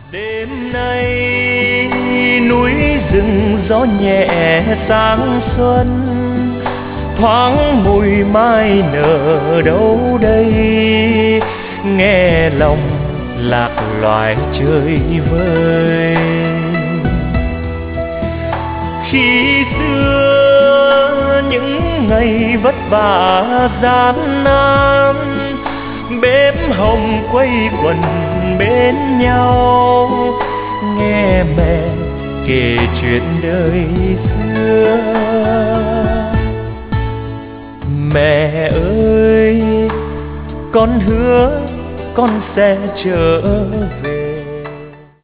Đêm nay núi rừng gió nhẹ sáng xuân, thoáng mùi mai nở đâu đây, nghe lòng lạc loài chơi vơi. Khi xưa những ngày vất vả gian nan, bếp hồng quây quần bên nhau, nghe mẹ kể chuyện đời xưa. Mẹ ơi, con hứa con sẽ trở về.